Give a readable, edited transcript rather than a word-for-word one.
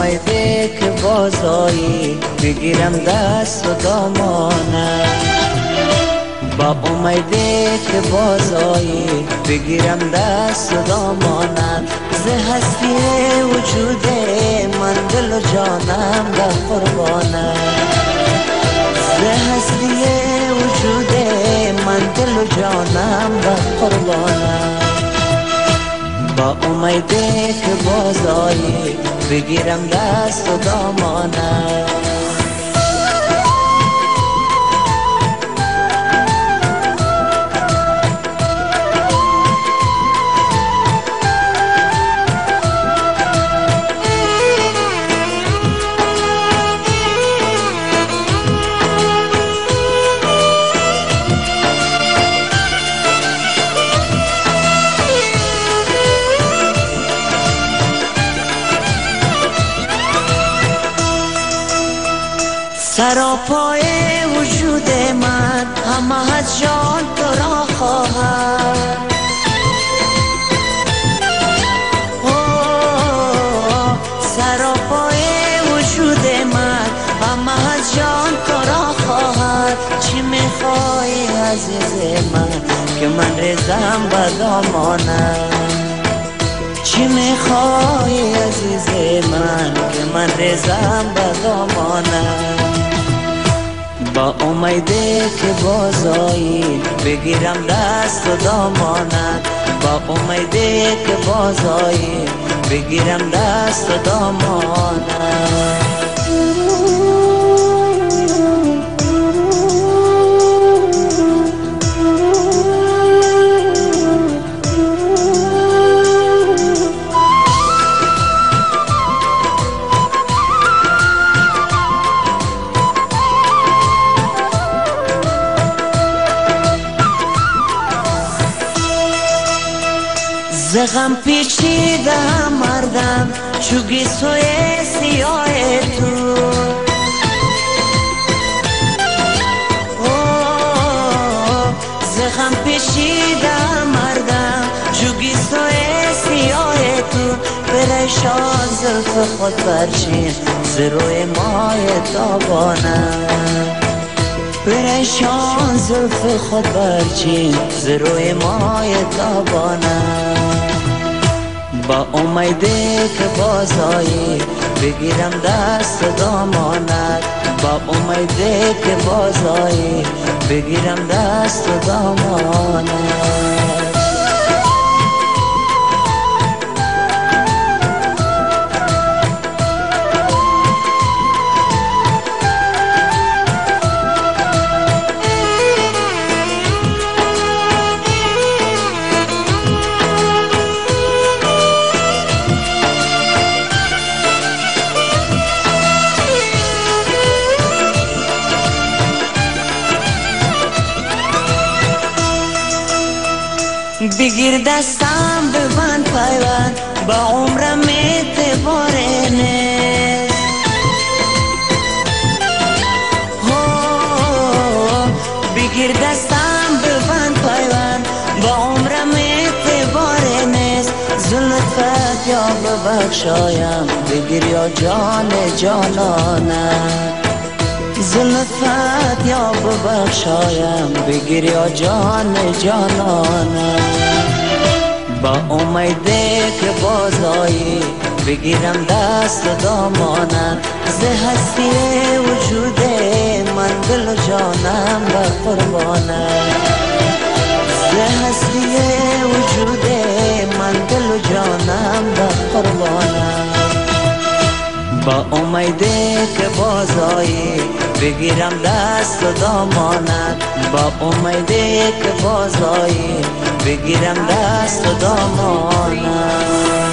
امیده که بازایی بگیرم دست و دامانت، با امیده که بازایی بگیرم دست و دامانت. ز هستی وجود من دل و جانم در قربانت، ز هستی وجود من دل و جانم در قربانت. با امیده که بازایی بگیرم دست و دامانت. سراپای وجود من همه از جان تو را خواهد، سراپای وجود من همه از جان تو را خواهد. چی میخوای عزیز من که من ریزم به دامانت، چی میخوای عزیز من که من ریزم به دامانت. با امیده که بازایی بگیرم دست و دامانت، با امیده که بازایی بگیرم دست و دامانت. ز غم پیچیدم مردم چو گیسوی سیاه تو، ز غم پیچیدم مردم چو گیسوی سیاه تو. پریشان زلف خود برچین ز روی ماه تابانم، پریشان زلف خود برچین ز روی ماه تابانم. با امیده که بازایی بگیرم دست و دامانت، با امیده که بازایی بگیرم دست و دامانت. بگیر دستم ببند پیوند با عمرم اعتبار نیست، بگیر دستم ببند پیوند با عمرم اعتبار نیست. زلفت یا ببخشایم بگیر یا جان جانانم، زلفت یا ببخشایم بگیر یا جان جانانم. با امیده که بازایی بگیرم دست و دامانت، ز هستی وجود من دل و جانم بر قربانت، ز هستی وجود من دل و جانم بر قربانت. با امیده که بازایی بگیرم دست و دامانت، با امیده که بازایی بگیرم دست و دامانت.